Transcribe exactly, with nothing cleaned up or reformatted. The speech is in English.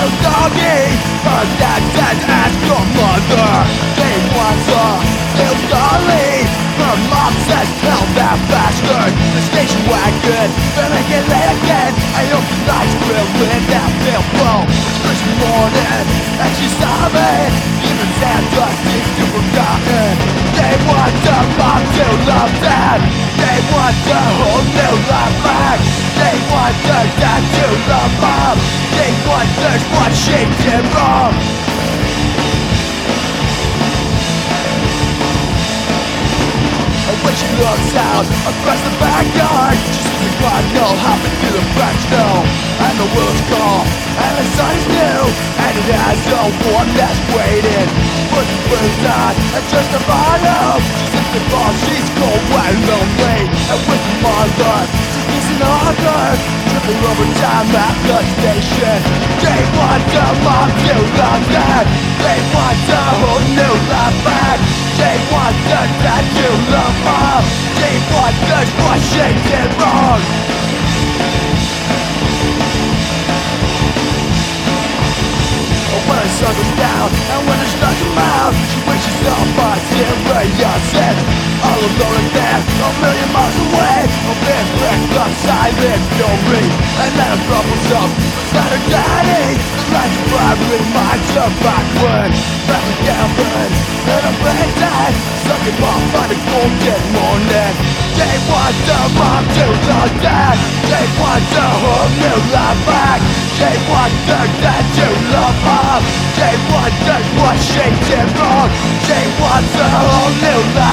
little doggy, her dad said ask your mother. They want her little dolly, her mom says tell that bastard. The station wagon, they're making late again. I hope the night's grilling that billboard. It's Christmas morning and she saw me. Even Santa seems to forgotten. They want her mom to love dad. They want her whole new life back. They want her dad to love mom. They wonders what she did wrong. And when she looks out across the backyard, she sees the cardinal hopping through the French snow. And the wheels call, and the sun is new, and it has no one that's waiting. Put the blues on, and just a bottle. She sits the bar, she's cold and lonely. And with her mother, she's an author, tripping over time at the station. They want her mom to love that. They want her whole new life back. They want her dad to love mom. They want us what she did wrong. When the sun goes down and when the stars come out, she wishes on my serious head. All alone again, a million miles away. A big wreck of silent fury. And then a troubles up beside her daddy. The lights of fire reminds her back when back with Gavin and a bad dad. Sucking off on a golden morning. They want their mom to love dad. They want their whole new life back. They want their dad to love mom. They want us what she did wrong. They want their whole new life.